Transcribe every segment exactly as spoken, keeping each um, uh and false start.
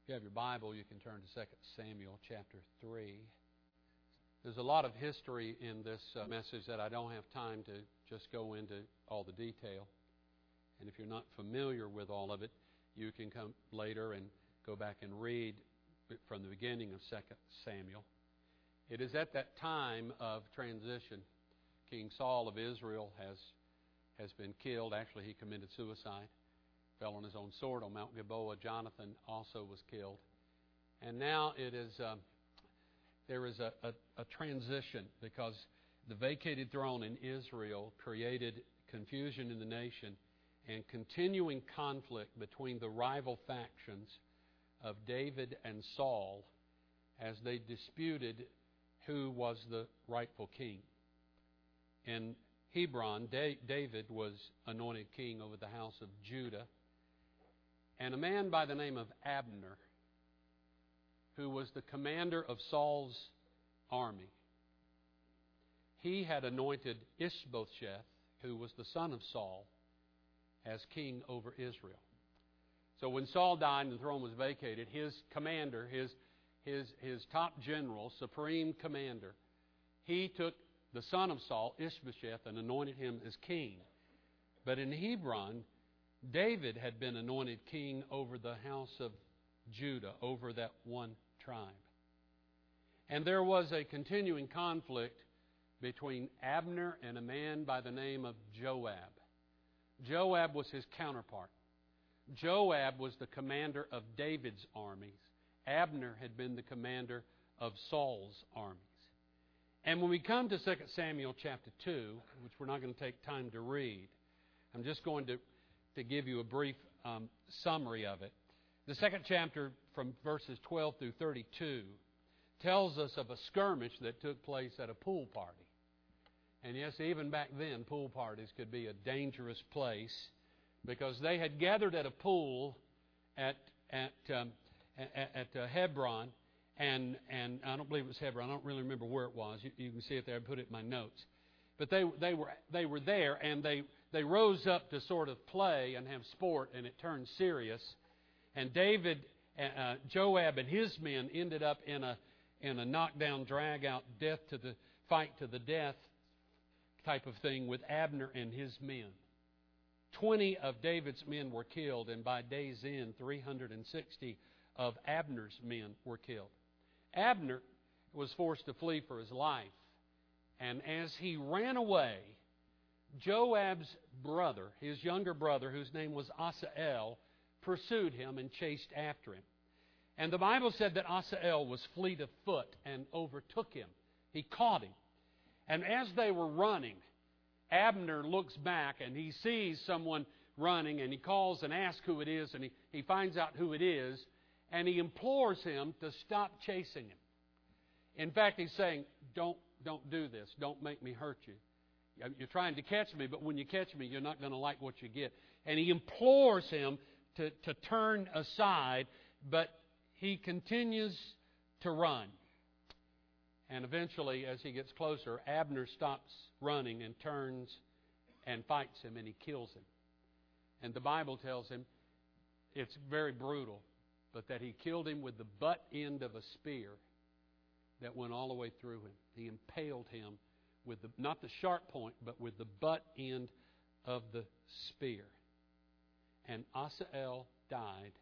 you have your Bible, you can turn to Second Samuel chapter three. There's a lot of history in this uh, message that I don't have time to just go into all the detail. And if you're not familiar with all of it, you can come later and go back and read from the beginning of Second Samuel. It is at that time of transition. King Saul of Israel has has been killed. Actually, he committed suicide. Fell on his own sword on Mount Gilboa. Jonathan also was killed. And now it is uh, there is a, a, a transition because the vacated throne in Israel created confusion in the nation and continuing conflict between the rival factions of David and Saul as they disputed who was the rightful king. In Hebron, David was anointed king over the house of Judah. And a man by the name of Abner, who was the commander of Saul's army, he had anointed Ishbosheth, who was the son of Saul, as king over Israel. So when Saul died and the throne was vacated, his commander, his, his, his top general, supreme commander, he took the son of Saul, Ishbosheth, and anointed him as king. But in Hebron, David had been anointed king over the house of Judah, over that one tribe. And there was a continuing conflict between Abner and a man by the name of Joab. Joab was his counterpart. Joab was the commander of David's armies. Abner had been the commander of Saul's armies. And when we come to Second Samuel chapter two, which we're not going to take time to read, I'm just going to, to give you a brief um, summary of it. The second chapter from verses twelve through thirty-two tells us of a skirmish that took place at a pool party. And yes, even back then, pool parties could be a dangerous place because they had gathered at a pool at at um, at, at uh, Hebron, and and I don't believe it was Hebron. I don't really remember where it was. You, you can see it there. I put it in my notes. But they they were they were there, and they they rose up to sort of play and have sport, and it turned serious. And David, uh, Joab, and his men ended up in a in a knockdown, drag out, death to the fight to the death type of thing with Abner and his men. Twenty of David's men were killed, and by day's end, three hundred sixty of Abner's men were killed. Abner was forced to flee for his life, and as he ran away, Joab's brother, his younger brother, whose name was Asahel, pursued him and chased after him. And the Bible said that Asahel was fleet of foot and overtook him. He caught him. And as they were running, Abner looks back and he sees someone running, and he calls and asks who it is, and he, he finds out who it is, and he implores him to stop chasing him. In fact, he's saying, don't, don't do this. Don't make me hurt you. You're trying to catch me, but when you catch me, you're not going to like what you get. And he implores him to, to turn aside, but he continues to run. And eventually, as he gets closer, Abner stops running and turns and fights him, and he kills him. And the Bible tells him it's very brutal, but that he killed him with the butt end of a spear that went all the way through him. He impaled him with the, not the sharp point, but with the butt end of the spear. And Asahel died.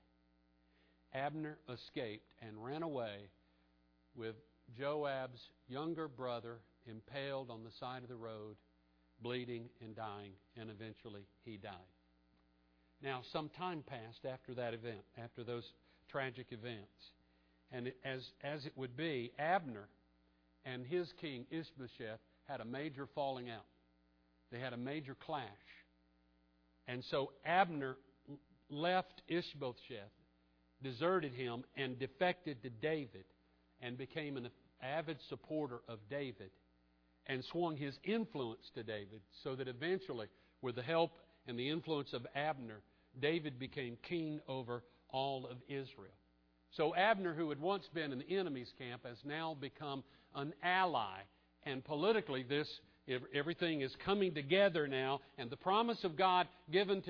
Abner escaped and ran away with Joab's younger brother impaled on the side of the road, bleeding and dying, and eventually he died. Now, some time passed after that event, after those tragic events. And it, as, as it would be, Abner and his king Ishbosheth had a major falling out. They had a major clash. And so Abner left Ishbosheth, deserted him, and defected to David, and became an avid supporter of David, and swung his influence to David, so that eventually, with the help and the influence of Abner, David became king over all of Israel. So Abner, who had once been in the enemy's camp, has now become an ally. And politically, this everything is coming together now, and the promise of God given to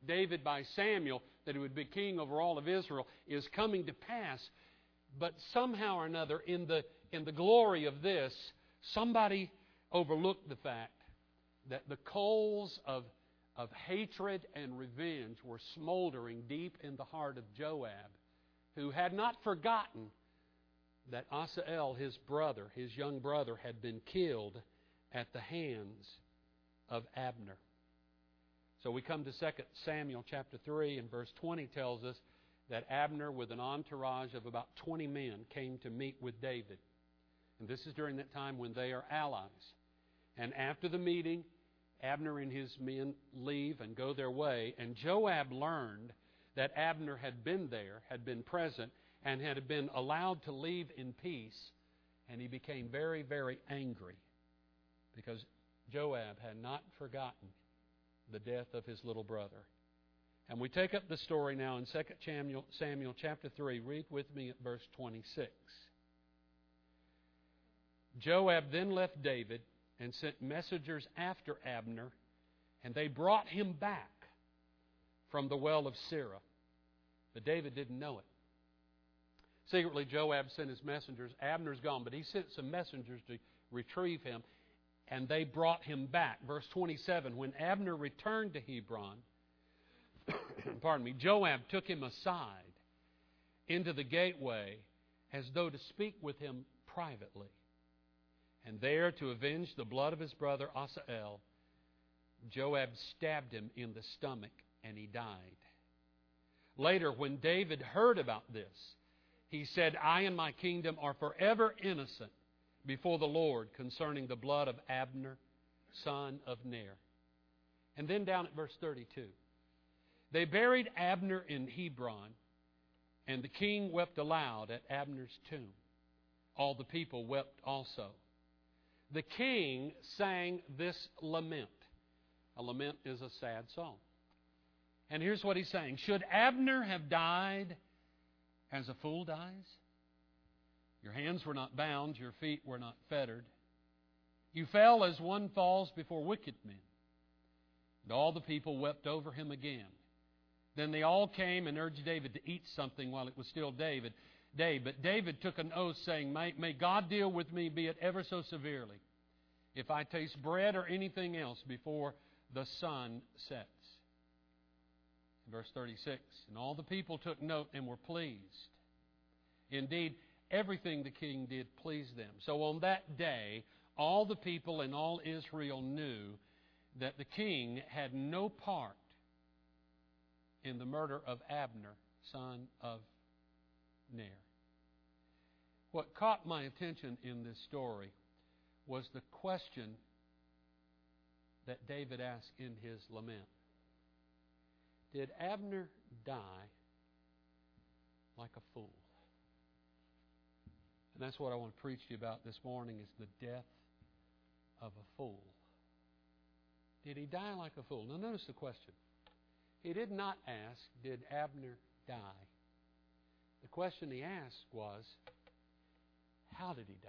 David by Samuel, that he would be king over all of Israel, is coming to pass. But somehow or another, in the, in the glory of this, somebody overlooked the fact that the coals of, of hatred and revenge were smoldering deep in the heart of Joab, who had not forgotten that Asahel, his brother, his young brother, had been killed at the hands of Abner. So we come to Second Samuel chapter three, and verse twenty tells us that Abner, with an entourage of about twenty men, came to meet with David. And this is during that time when they are allies. And after the meeting, Abner and his men leave and go their way. And Joab learned that Abner had been there, had been present, and had been allowed to leave in peace. And he became very, very angry because Joab had not forgotten the death of his little brother. And we take up the story now in Second Samuel, Samuel chapter three. Read with me at verse twenty-six. Joab then left David and sent messengers after Abner, and they brought him back from the well of Sirah. But David didn't know it. Secretly, Joab sent his messengers. Abner's gone, but he sent some messengers to retrieve him, and they brought him back. Verse twenty-seven, when Abner returned to Hebron, pardon me, Joab took him aside into the gateway as though to speak with him privately. And there, to avenge the blood of his brother Asahel, Joab stabbed him in the stomach, and he died. Later, when David heard about this, he said, I and my kingdom are forever innocent before the Lord concerning the blood of Abner, son of Ner. And then down at verse thirty-two. They buried Abner in Hebron, and the king wept aloud at Abner's tomb. All the people wept also. The king sang this lament. A lament is a sad song. And here's what he's saying. Should Abner have died as a fool dies? Your hands were not bound, your feet were not fettered. You fell as one falls before wicked men. And all the people wept over him again. Then they all came and urged David to eat something while it was still David, day. But David took an oath, saying, may, may God deal with me, be it ever so severely, if I taste bread or anything else before the sun sets. Verse thirty-six, and all the people took note and were pleased. Indeed, everything the king did pleased them. So on that day, all the people and all Israel knew that the king had no part in the murder of Abner, son of Ner. What caught my attention in this story was the question that David asked in his lament. Did Abner die like a fool? And that's what I want to preach to you about this morning, is the death of a fool. Did he die like a fool? Now notice the question. He did not ask, did Abner die? The question he asked was, how did he die?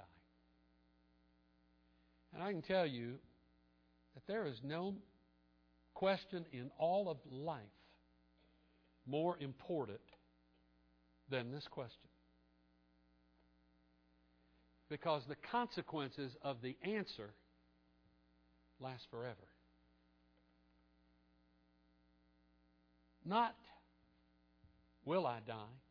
And I can tell you that there is no question in all of life more important than this question. Because the consequences of the answer last forever. Not, will I die?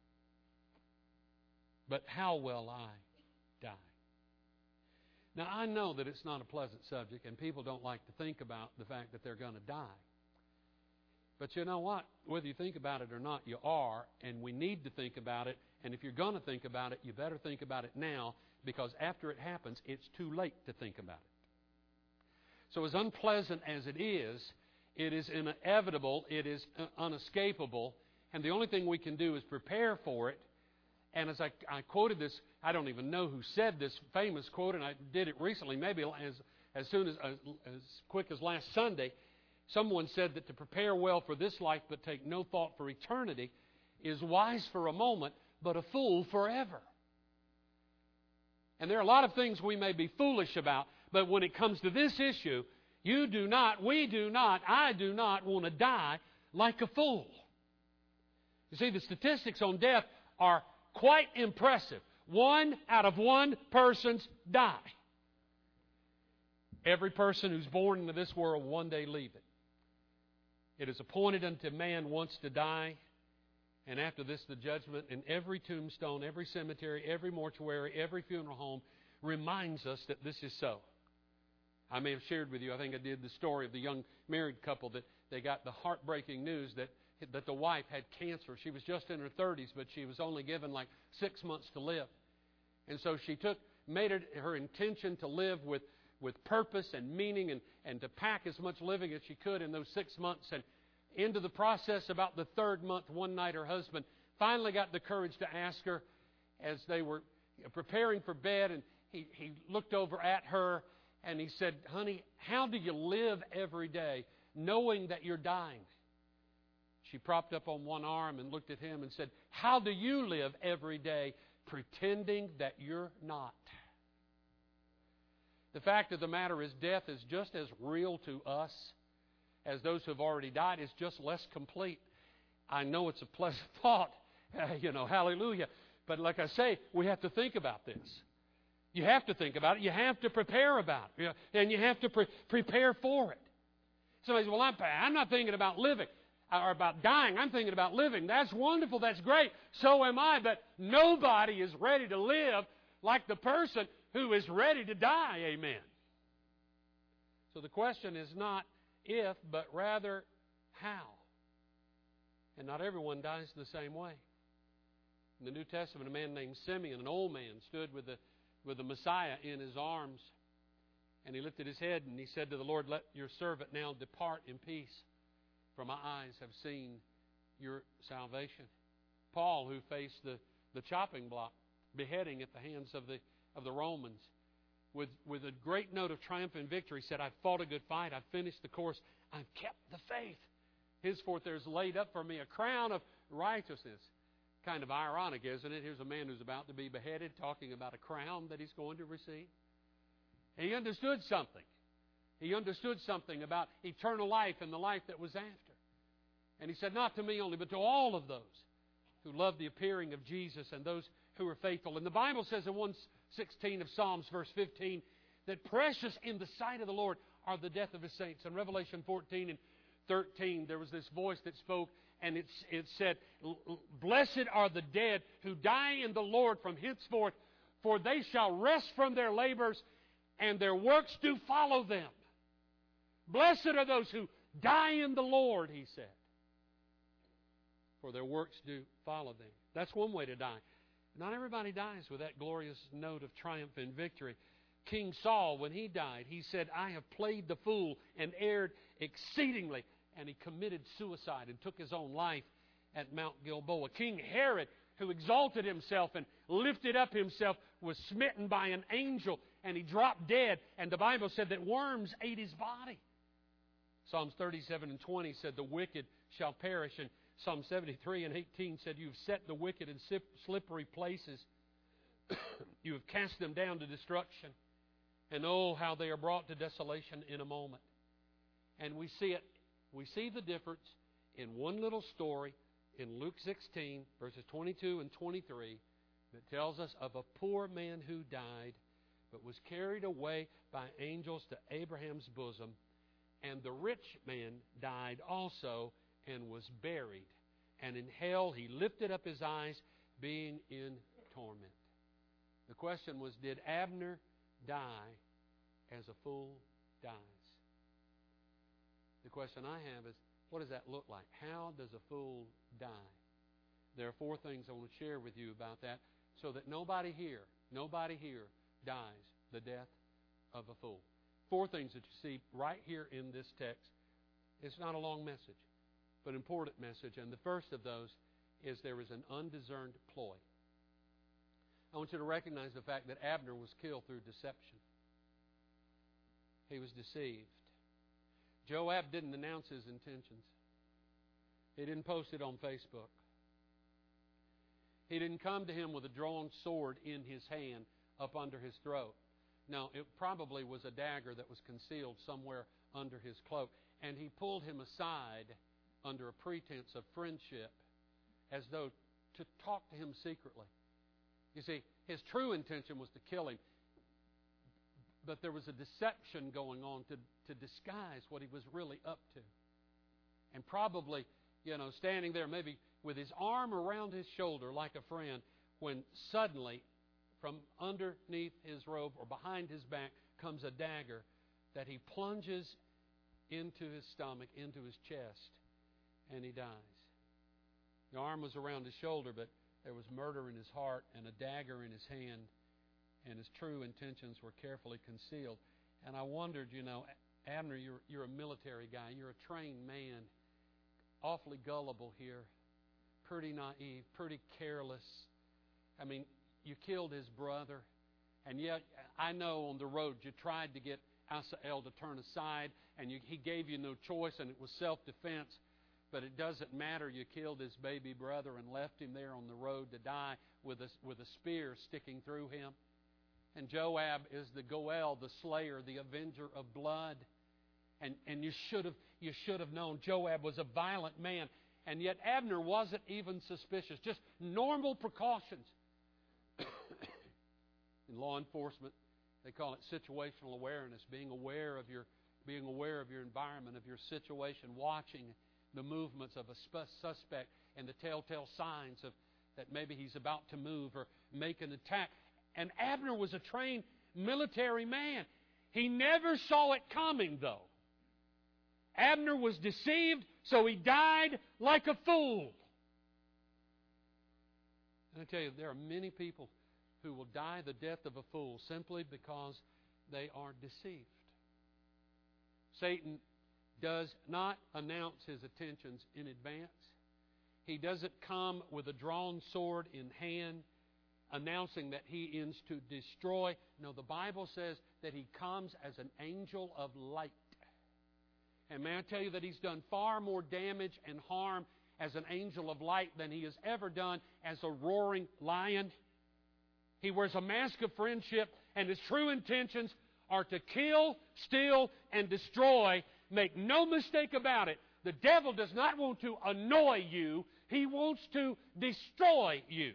But how will I die? Now, I know that it's not a pleasant subject, and people don't like to think about the fact that they're going to die. But you know what? Whether you think about it or not, you are, and we need to think about it. And if you're going to think about it, you better think about it now, because after it happens, it's too late to think about it. So as unpleasant as it is, it is inevitable, it is unescapable, and the only thing we can do is prepare for it. And as I, I quoted this, I don't even know who said this famous quote, and I did it recently, maybe as, as soon as, as, as quick as last Sunday. Someone said that to prepare well for this life but take no thought for eternity is wise for a moment, but a fool forever. And there are a lot of things we may be foolish about, but when it comes to this issue, you do not, we do not, I do not want to die like a fool. You see, the statistics on death are quite impressive. One out of one persons die. Every person who's born into this world will one day leave it. It is appointed unto man once to die, and after this the judgment. And every tombstone, every cemetery, every mortuary, every funeral home reminds us that this is so. I may have shared with you, I think I did, the story of the young married couple that they got the heartbreaking news that that the wife had cancer. She was just in her thirties, but she was only given like six months to live. And so she took, made it her intention to live with, with purpose and meaning and, and to pack as much living as she could in those six months. And into the process, about the third month, one night her husband finally got the courage to ask her as they were preparing for bed, and he, he looked over at her and he said, "Honey, how do you live every day knowing that you're dying?" She propped up on one arm and looked at him and said, "How do you live every day pretending that you're not?" The fact of the matter is, death is just as real to us as those who have already died. It's just less complete. I know it's a pleasant thought, you know, hallelujah. But like I say, we have to think about this. You have to think about it. You have to prepare about it. You know, and you have to pre- prepare for it. Somebody says, "Well, I'm, I'm not thinking about living or about dying. I'm thinking about living." That's wonderful. That's great. So am I. But nobody is ready to live like the person who is ready to die. Amen. So the question is not if, but rather how. And not everyone dies the same way. In the New Testament, a man named Simeon, an old man, stood with the with the Messiah in his arms. And he lifted his head and he said to the Lord, "Let your servant now depart in peace, for my eyes have seen your salvation." Paul, who faced the, the chopping block, beheading at the hands of the of the Romans, with, with a great note of triumph and victory, said, "I've fought a good fight, I've finished the course, I've kept the faith. Henceforth there's laid up for me a crown of righteousness." Kind of ironic, isn't it? Here's a man who's about to be beheaded talking about a crown that he's going to receive. He understood something. He understood something about eternal life and the life that was after. And he said, "Not to me only, but to all of those who love the appearing of Jesus and those who are faithful." And the Bible says in one sixteen of Psalms, verse fifteen, that precious in the sight of the Lord are the death of His saints. In Revelation fourteen and thirteen, there was this voice that spoke, and it, it said, "Blessed are the dead who die in the Lord from henceforth, for they shall rest from their labors, and their works do follow them." Blessed are those who die in the Lord, he said, for their works do follow them. That's one way to die. Not everybody dies with that glorious note of triumph and victory. King Saul, when he died, he said, "I have played the fool and erred exceedingly." And he committed suicide and took his own life at Mount Gilboa. King Herod, who exalted himself and lifted up himself, was smitten by an angel and he dropped dead. And the Bible said that worms ate his body. Psalms thirty-seven and twenty said, "The wicked shall perish." And Psalm seventy-three and eighteen said, "You've set the wicked in slippery places. You have cast them down to destruction. And oh, how they are brought to desolation in a moment." And we see it. We see the difference in one little story in Luke sixteen, verses twenty-two and twenty-three, that tells us of a poor man who died, but was carried away by angels to Abraham's bosom. And the rich man died also and was buried. And in hell he lifted up his eyes, being in torment. The question was, did Abner die as a fool dies? The question I have is, what does that look like? How does a fool die? There are four things I want to share with you about that, so that nobody here, nobody here dies the death of a fool. Four things that you see right here in this text. It's not a long message, but an important message. And the first of those is there is an undiscerned ploy. I want you to recognize the fact that Abner was killed through deception. He was deceived. Joab didn't announce his intentions. He didn't post it on Facebook. He didn't come to him with a drawn sword in his hand up under his throat. No, it probably was a dagger that was concealed somewhere under his cloak. And he pulled him aside under a pretense of friendship, as though to talk to him secretly. You see, his true intention was to kill him, but there was a deception going on to, to disguise what he was really up to. And probably, you know, standing there maybe with his arm around his shoulder like a friend, when suddenly from underneath his robe or behind his back comes a dagger that he plunges into his stomach, into his chest, and he dies. The arm was around his shoulder, but there was murder in his heart and a dagger in his hand, and his true intentions were carefully concealed. And I wondered, you know, Abner, you're, you're a military guy. You're a trained man. Awfully gullible here. Pretty naive. Pretty careless. I mean, you killed his brother. And yet, I know on the road you tried to get Asael to turn aside, and you, he gave you no choice, and it was self-defense. But it doesn't matter. You killed his baby brother and left him there on the road to die with a, with a spear sticking through him. And Joab is the Goel, the slayer, the avenger of blood. And and you should have you should have known Joab was a violent man. And yet Abner wasn't even suspicious. Just normal precautions. In law enforcement, they call it situational awareness, being aware of your being aware of your environment, of your situation, watching the movements of a suspect and the telltale signs of that maybe he's about to move or make an attack. And Abner was a trained military man. He never saw it coming, though. Abner was deceived, so he died like a fool. And I tell you, there are many people who will die the death of a fool simply because they are deceived. Satan does not announce his intentions in advance. He doesn't come with a drawn sword in hand announcing that he ends to destroy. No, the Bible says that he comes as an angel of light. And may I tell you that he's done far more damage and harm as an angel of light than he has ever done as a roaring lion. He wears a mask of friendship, and his true intentions are to kill, steal, and destroy. Make no mistake about it. The devil does not want to annoy you. He wants to destroy you.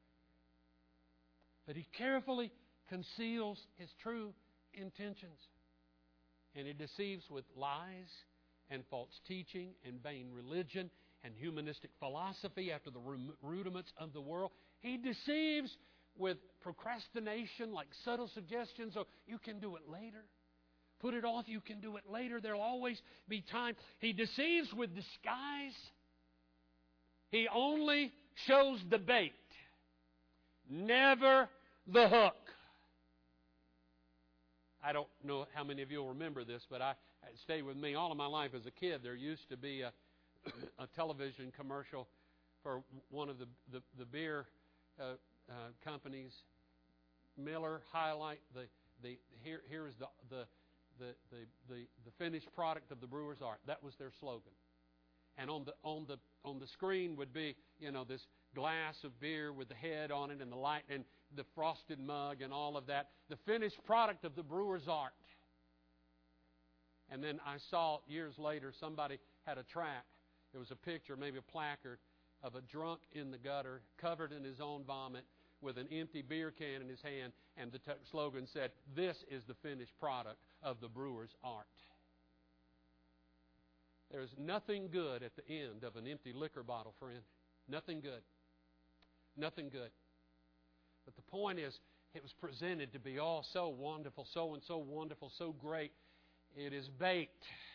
But he carefully conceals his true intentions. And he deceives with lies and false teaching and vain religion and humanistic philosophy after the rudiments of the world. He deceives with procrastination, like subtle suggestions, so you can do it later. Put it off, you can do it later. There'll always be time. He deceives with disguise. He only shows the bait, never the hook. I don't know how many of you will remember this, but I it stayed with me all of my life as a kid. There used to be a, a television commercial for one of the, the, the beer uh, uh, companies. Miller Highlight. The the here here is the the the the the, the finished product of the brewer's art. That was their slogan. And on the on the on the screen would be, you know, this glass of beer with the head on it and the light and the frosted mug and all of that. The finished product of the brewer's art. And then I saw years later somebody had a track. It was a picture, maybe a placard, of a drunk in the gutter, covered in his own vomit, with an empty beer can in his hand, and the t- slogan said, "This is the finished product of the brewer's art." There's nothing good at the end of an empty liquor bottle, friend. Nothing good. Nothing good. But the point is, it was presented to be all so wonderful, so and so wonderful, so great. It is bait.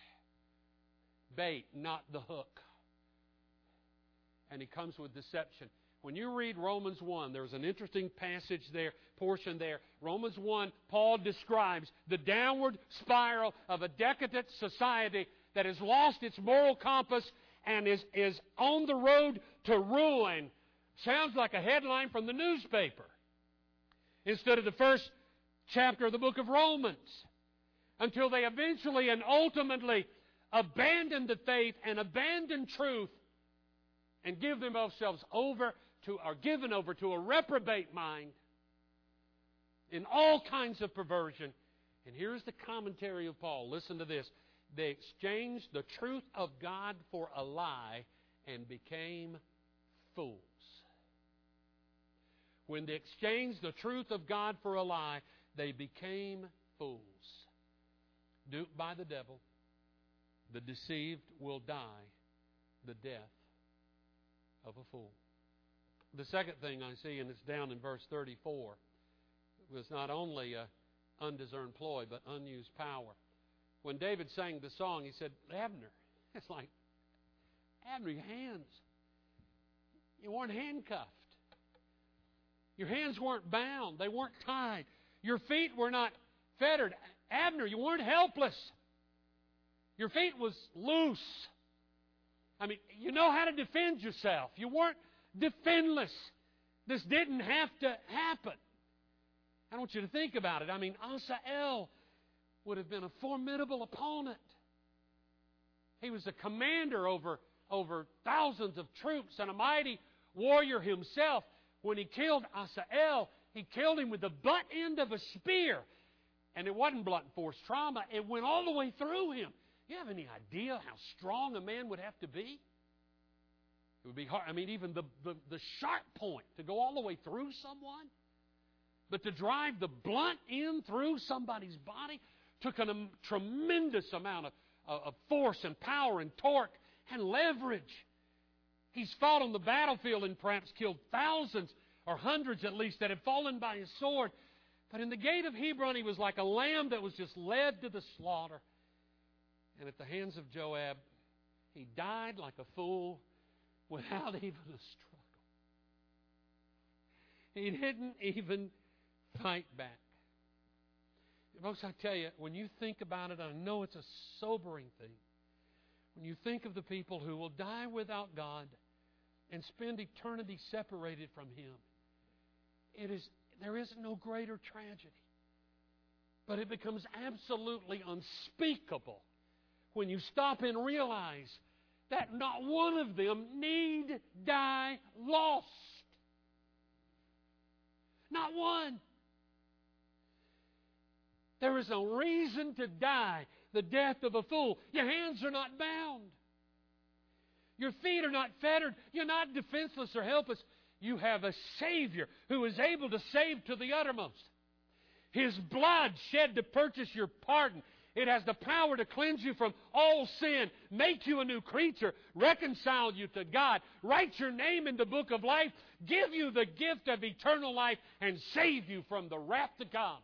Bait, not the hook. And he comes with deception. When you read Romans one, there's an interesting passage there, portion there. Romans one, Paul describes the downward spiral of a decadent society that has lost its moral compass and is, is on the road to ruin. Sounds like a headline from the newspaper instead of the first chapter of the book of Romans. Until they eventually and ultimately abandon the faith and abandon truth and give themselves over to, are given over to a reprobate mind in all kinds of perversion. And here's the commentary of Paul. Listen to this. They exchanged the truth of God for a lie and became fools. When they exchanged the truth of God for a lie, they became fools. Duped by the devil, the deceived will die the death of a fool. The second thing I see, and it's down in verse thirty-four, was not only an undiscerned ploy, but unused power. When David sang the song, he said, Abner, it's like, Abner, your hands, you weren't handcuffed. Your hands weren't bound. They weren't tied. Your feet were not fettered. Abner, you weren't helpless. Your feet was loose. I mean, you know how to defend yourself. You weren't defendless. This didn't have to happen. I want you to think about it. I mean, Asael would have been a formidable opponent. He was a commander over, over thousands of troops and a mighty warrior himself. When he killed Asael, he killed him with the butt end of a spear. And it wasn't blunt force trauma. It went all the way through him. You have any idea how strong a man would have to be? It would be hard. I mean, even the, the, the sharp point to go all the way through someone. But to drive the blunt end through somebody's body took a um, tremendous amount of, of force and power and torque and leverage. He's fought on the battlefield and perhaps killed thousands or hundreds at least that had fallen by his sword. But in the gate of Hebron, he was like a lamb that was just led to the slaughter. And at the hands of Joab, he died like a fool without even a struggle. He didn't even fight back. Folks, I tell you, when you think about it, I know it's a sobering thing. When you think of the people who will die without God and spend eternity separated from Him, it is there is no greater tragedy. But it becomes absolutely unspeakable when you stop and realize that not one of them need die lost. Not one. There is no reason to die the death of a fool. Your hands are not bound. Your feet are not fettered. You're not defenseless or helpless. You have a Savior who is able to save to the uttermost. His blood shed to purchase your pardon. It has the power to cleanse you from all sin, make you a new creature, reconcile you to God, write your name in the book of life, give you the gift of eternal life, and save you from the wrath to come.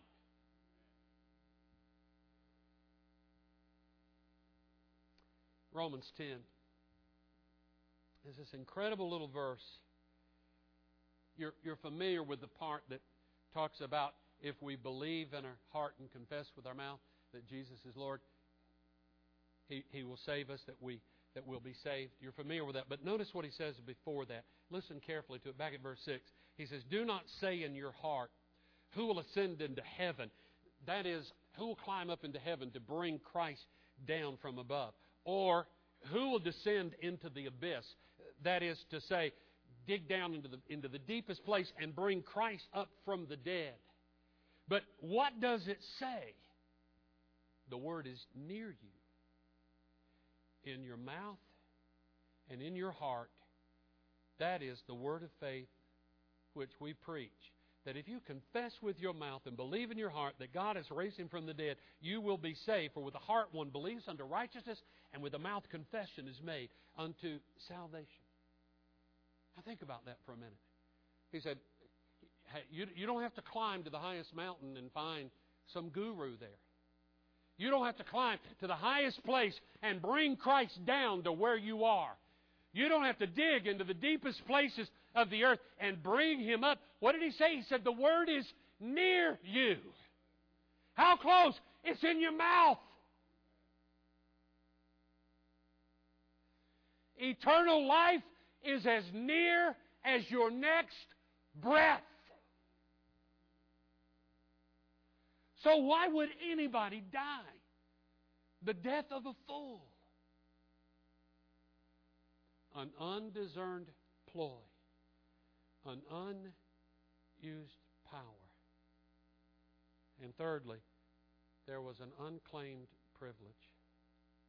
Romans ten. There's this incredible little verse. You're, you're familiar with the part that talks about if we believe in our heart and confess with our mouth that Jesus is Lord, He, he will save us, that, we, that we'll be saved. You're familiar with that. But notice what he says before that. Listen carefully to it. Back at verse six. He says, do not say in your heart, who will ascend into heaven? That is, who will climb up into heaven to bring Christ down from above? Or who will descend into the abyss? That is to say, dig down into the, into the deepest place and bring Christ up from the dead. But what does it say? The word is near you, in your mouth and in your heart. That is the word of faith which we preach. That if you confess with your mouth and believe in your heart that God has raised Him from the dead, you will be saved. For with the heart one believes unto righteousness, and with the mouth confession is made unto salvation. Now think about that for a minute. He said, hey, you, you don't have to climb to the highest mountain and find some guru there. You don't have to climb to the highest place and bring Christ down to where you are. You don't have to dig into the deepest places of the earth and bring Him up. What did He say? He said, the Word is near you. How close? It's in your mouth. Eternal life is as near as your next breath. So why would anybody die the death of a fool? An undiscerned ploy. An unused power. And thirdly, there was an unclaimed privilege.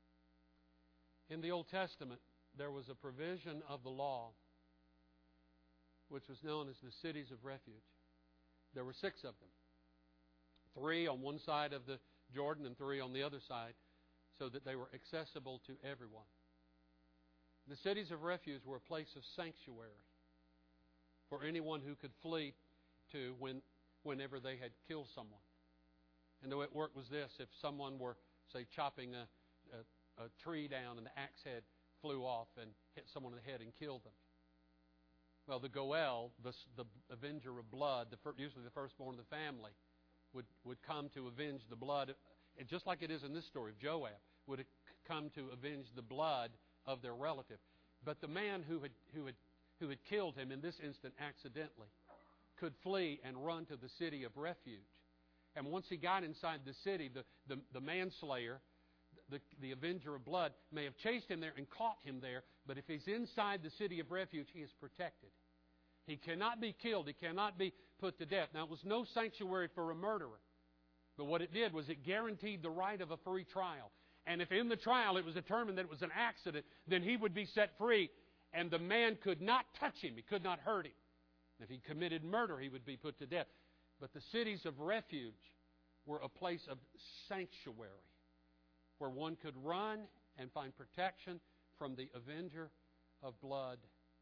In the Old Testament, there was a provision of the law which was known as the cities of refuge. There were six of them. Three on one side of the Jordan and three on the other side, so that they were accessible to everyone. The cities of refuge were a place of sanctuary for anyone who could flee to when, whenever they had killed someone. And the way it worked was this: if someone were, say, chopping a, a, a tree down and the axe head flew off and hit someone in the head and killed them, well, the Goel, the, the avenger of blood, the, usually the firstborn of the family, would, would come to avenge the blood, and just like it is in this story of Joab, would come to avenge the blood of their relative. But the man who had, who had, who had killed him, in this instant accidentally, could flee and run to the city of refuge. And once he got inside the city, the, the, the manslayer, the, the avenger of blood, may have chased him there and caught him there, but if he's inside the city of refuge, he is protected. He cannot be killed. He cannot be put to death. Now, it was no sanctuary for a murderer, but what it did was it guaranteed the right of a free trial. And if in the trial it was determined that it was an accident, then he would be set free, and the man could not touch him. He could not hurt him. If he committed murder, he would be put to death. But the cities of refuge were a place of sanctuary where one could run and find protection from the avenger of blood.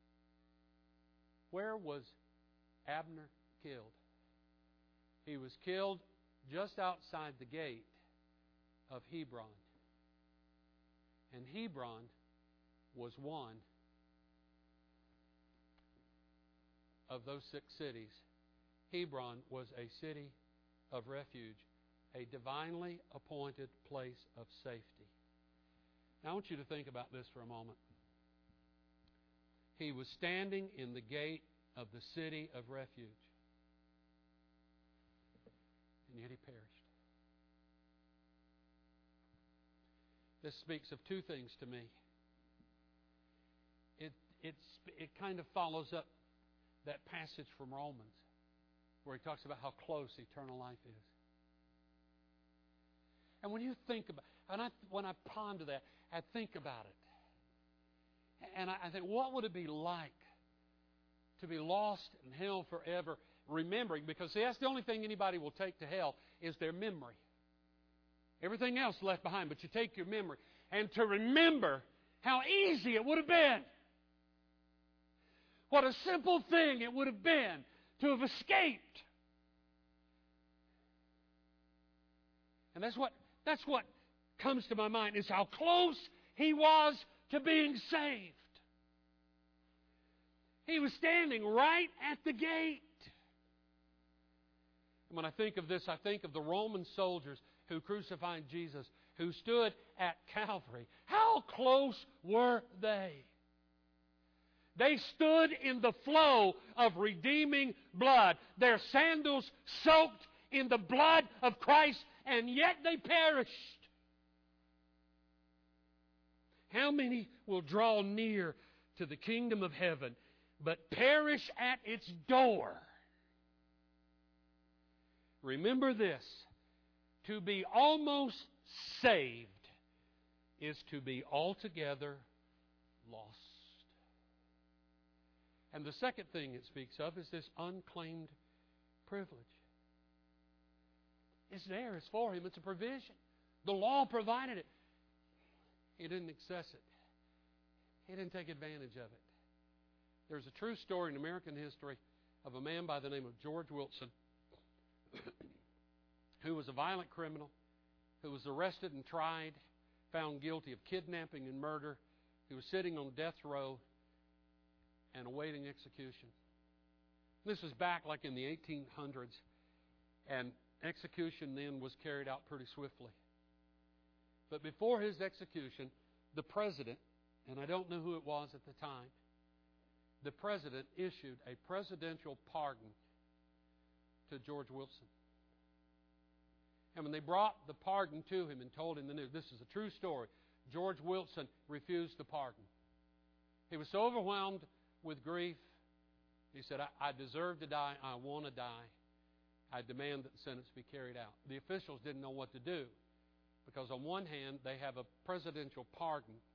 Where was Abner killed? He was killed just outside the gate of Hebron. And Hebron was one of those six cities. Hebron was a city of refuge, a divinely appointed place of safety. Now I want you to think about this for a moment. He was standing in the gate of the city of refuge, and yet he perished. This speaks of two things to me. It, it's, it kind of follows up that passage from Romans where he talks about how close eternal life is. And when you think about, and I, when I ponder that, I think about it. And I, I think, what would it be like to be lost in hell forever, remembering? Because, see, that's the only thing anybody will take to hell is their memory. Everything else left behind, but you take your memory. And to remember how easy it would have been. What a simple thing it would have been to have escaped. And that's what that's what comes to my mind, is how close he was to being saved. He was standing right at the gate. And when I think of this, I think of the Roman soldiers who crucified Jesus, who stood at Calvary. How close were they? They stood in the flow of redeeming blood, their sandals soaked in the blood of Christ, and yet they perished. How many will draw near to the kingdom of heaven, but perish at its door? Remember this: to be almost saved is to be altogether lost. And the second thing it speaks of is this unclaimed privilege. It's there. It's for him. It's a provision. The law provided it. He didn't access it. He didn't take advantage of it. There's a true story in American history of a man by the name of George Wilson who was a violent criminal, who was arrested and tried, found guilty of kidnapping and murder. He was sitting on death row and awaiting execution. This was back like in the eighteen hundreds, and execution then was carried out pretty swiftly. But before his execution, the president, and I don't know who it was at the time, the president issued a presidential pardon to George Wilson. And when they brought the pardon to him and told him the news, this is a true story, George Wilson refused the pardon. He was so overwhelmed with grief, he said, I, I deserve to die. I want to die. I demand that the sentence be carried out. The officials didn't know what to do, because on one hand, they have a presidential pardon,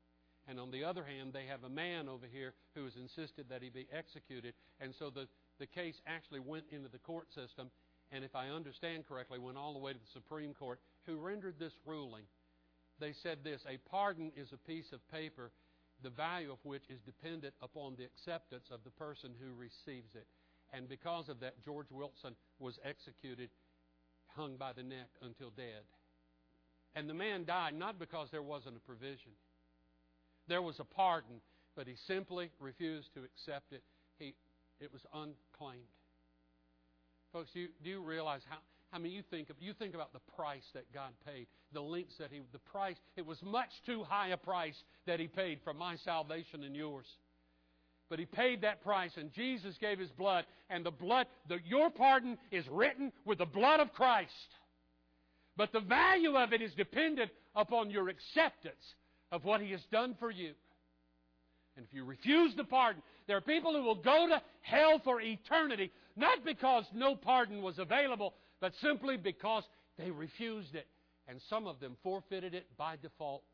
And on the other hand, they have a man over here who has insisted that he be executed. And so the, the case actually went into the court system, and if I understand correctly, went all the way to the Supreme Court, who rendered this ruling. They said this: a pardon is a piece of paper, the value of which is dependent upon the acceptance of the person who receives it. And because of that, George Wilson was executed, hung by the neck until dead. And the man died not because there wasn't a provision. There was a pardon, but he simply refused to accept it. He, it was unclaimed. Folks, do you, do you realize how, I mean, you think of, you think about the price that God paid, the lengths that He, the price, it was much too high a price that He paid for my salvation and yours. But He paid that price, and Jesus gave His blood, and the blood, the, your pardon is written with the blood of Christ. But the value of it is dependent upon your acceptance of what He has done for you. And if you refuse the pardon, there are people who will go to hell for eternity, not because no pardon was available, but simply because they refused it. And some of them forfeited it by default.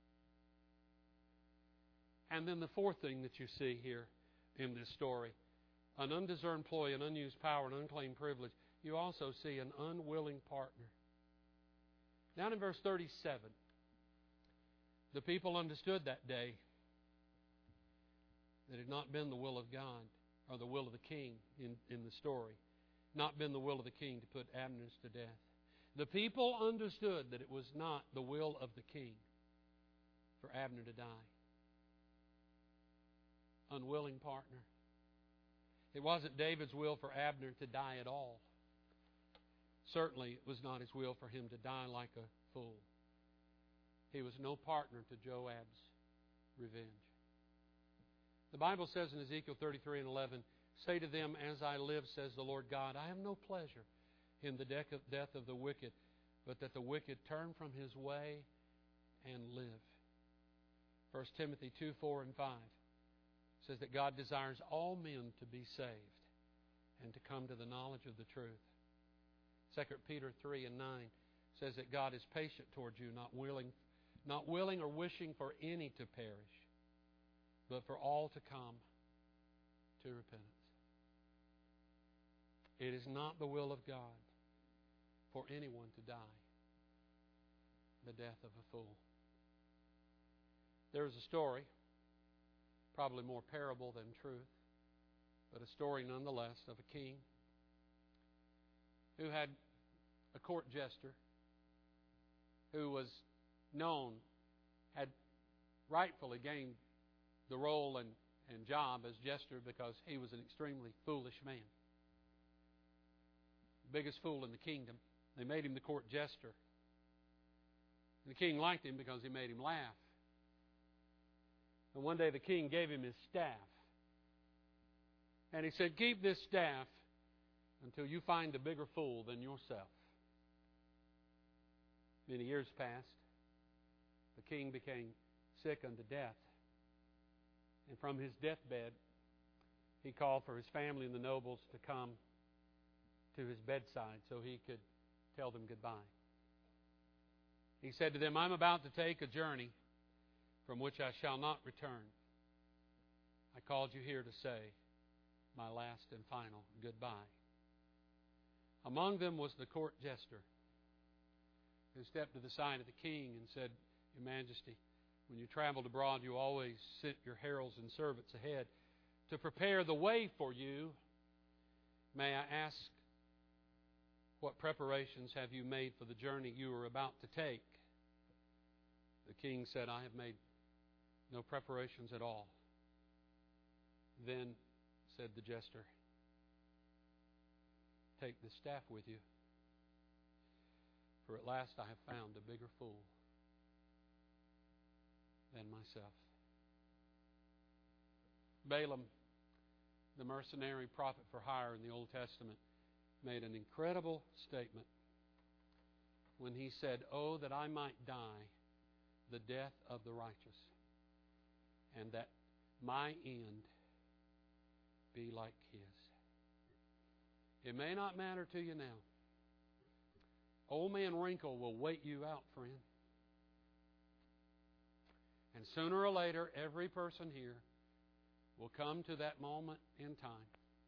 And then the fourth thing that you see here in this story, an undeserved employee, an unused power, an unclaimed privilege. You also see an unwilling partner. Down in verse thirty-seven, the people understood that day that it had not been the will of God, or the will of the king in, in the story, not been the will of the king to put Abner to death. The people understood that it was not the will of the king for Abner to die. Unwilling partner. It wasn't David's will for Abner to die at all. Certainly it was not his will for him to die like a fool. He was no partner to Joab's revenge. The Bible says in Ezekiel thirty-three and eleven, say to them, as I live, says the Lord God, I have no pleasure in the death of the wicked, but that the wicked turn from his way and live. First Timothy two, four, and five says that God desires all men to be saved and to come to the knowledge of the truth. Second Peter three and nine says that God is patient towards you, not willing, not willing or wishing for any to perish, but for all to come to repentance. It is not the will of God for anyone to die the death of a fool. There is a story, probably more parable than truth, but a story nonetheless, of a king who had a court jester who was known, had rightfully gained the role and, and job as jester because he was an extremely foolish man. Biggest fool in the kingdom. They made him the court jester. And the king liked him because he made him laugh. And one day the king gave him his staff. And he said, keep this staff until you find a bigger fool than yourself. Many years passed. The king became sick unto death. And from his deathbed, he called for his family and the nobles to come to his bedside so he could tell them goodbye. He said to them, I'm about to take a journey from which I shall not return. I called you here to say my last and final goodbye. Among them was the court jester, who stepped to the side of the king and said, Your Majesty, when you traveled abroad, you always sent your heralds and servants ahead to prepare the way for you. May I ask, what preparations have you made for the journey you are about to take? The king said, I have made no preparations at all. Then said the jester, take the staff with you, for at last I have found a bigger fool than myself. Balaam, the mercenary prophet for hire in the Old Testament, made an incredible statement when he said, oh, that I might die the death of the righteous, and that my end be like his. It may not matter to you now. Old man wrinkle will wait you out, friend. And sooner or later, every person here will come to that moment in time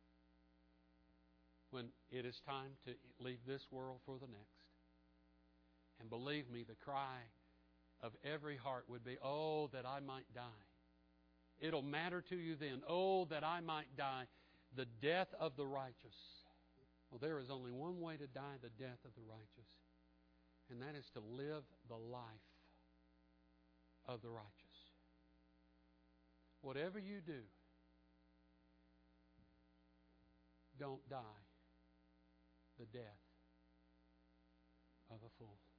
when it is time to leave this world for the next. And believe me, the cry of every heart would be, oh, that I might die. It'll matter to you then, oh, that I might die, the death of the righteous. Well, there is only one way to die the death of the righteous, and that is to live the life of the righteous. Whatever you do, don't die the death of a fool.